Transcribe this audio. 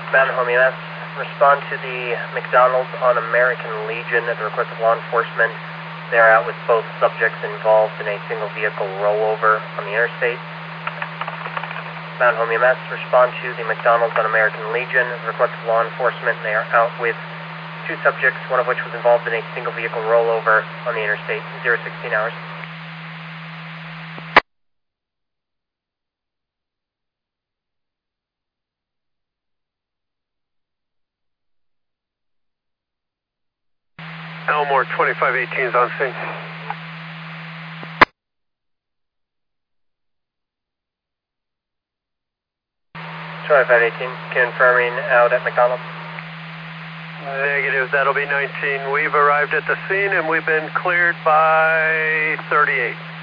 Mountain Home EMS, respond to the McDonald's on American Legion at the request of law enforcement. They are out with both subjects involved in a single vehicle rollover on the interstate. Mountain Home EMS, respond to the McDonald's on American Legion at the request of law enforcement. They are out with two subjects, one of which was involved in a single vehicle rollover on the interstate. 016 hours. Elmore 2518 is on scene. Confirming out at McDonald's. Negative, that'll be 19. We've arrived at the scene and we've been cleared by 38.